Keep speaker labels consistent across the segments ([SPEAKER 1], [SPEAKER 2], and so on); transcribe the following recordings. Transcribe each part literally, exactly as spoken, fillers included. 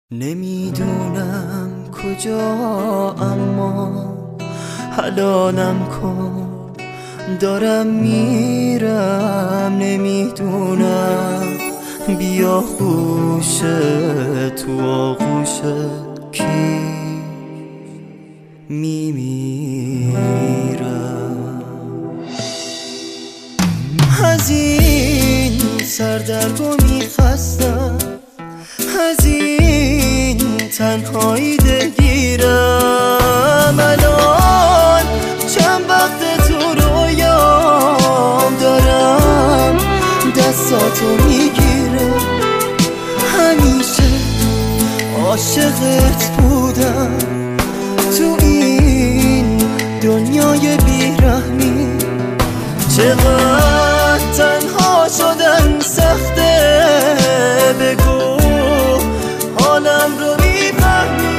[SPEAKER 1] نمیدونم کجا اما حلالم کن، دارم میرم نمیدونم بیا خوش تو آغوش کی میمیرم. از این سردرگمی خستم، از این تنهایی دلگیرم. الان چند وقت تو رویام دارم دستاتو میگیرم. همیشه عاشقت بودم تو این دنیای بیرحمی. چقدر تنها شدن سخته، بگو حالم رو میفهمی.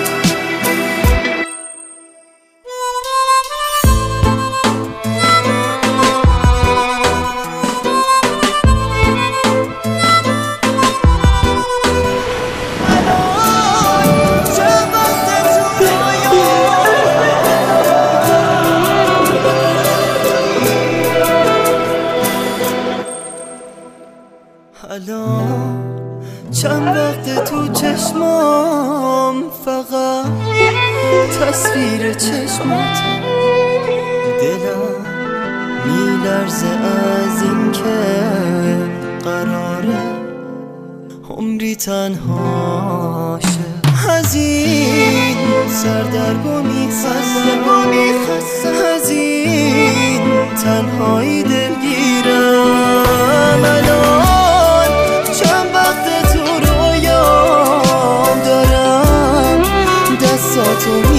[SPEAKER 1] الان چند وقت تو چشمام فقط تصویر چشماتم. دلم میلرزه از این که قراره عمری تنها شه. از این سردرگمی خستم، از این تنهایی دلگیرم. الان تو